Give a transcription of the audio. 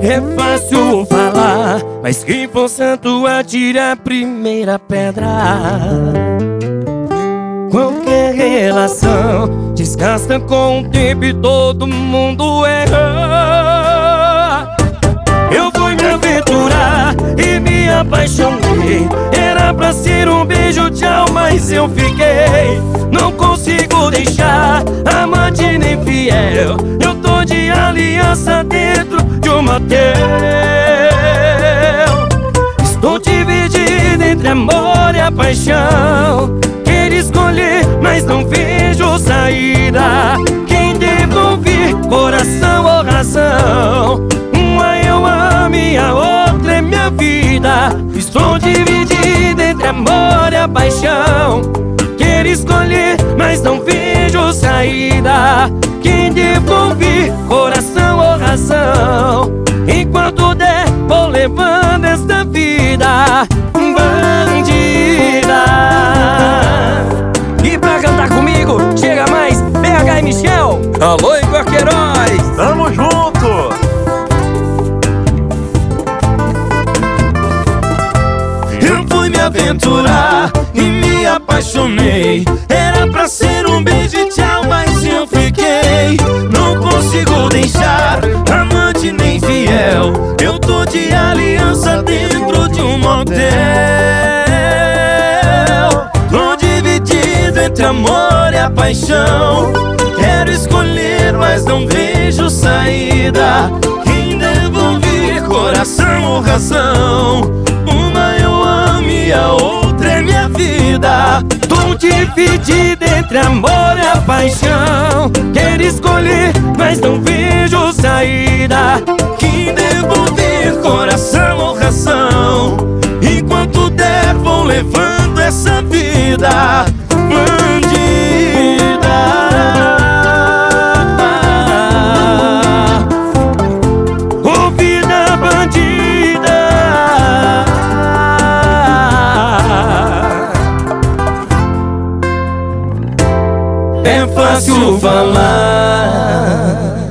É fácil falar, mas quem for santo atira a primeira pedra. Qualquer relação desgasta com o tempo e todo mundo erra. Eu fui me aventurar e me apaixonei. Era pra ser um beijo, tchau, mas eu fiquei. Não consigo deixar amante nem fiel. Eu tô de aliança dentro de um motel. Estou dividido entre amor e a paixão. Quero escolher, mas não vejo saída. Quem devo ouvir, coração ou razão? Uma eu amo e a outra é minha vida. Estou dividido entre amor e a paixão. Quero escolher, mas não vejo saída. Quem devo ouvir, coração ou razão? Enquanto der, vou levando esta vida bandida. E pra cantar comigo, chega mais PH e Michel. Alô, Igor Queiroz, tamo junto! Eu fui me aventurar e me apaixonei. Era pra ser um beijo e tchau, mas eu fiquei. Não consigo deixar amante nem fiel. Eu tô de aliança dentro de um motel. Tô dividido entre amor e a paixão. Quero escolher, mas não vejo saída. Quem devo ouvir, coração ou razão? Uma eu amo e a outra é minha vida. Tô dividido entre amor e a paixão. Quero escolher, mas não vejo saída. Quem devo ouvir, coração ou razão? Enquanto der, vou levando essa vida bandida. Ô vida bandida. É fácil falar,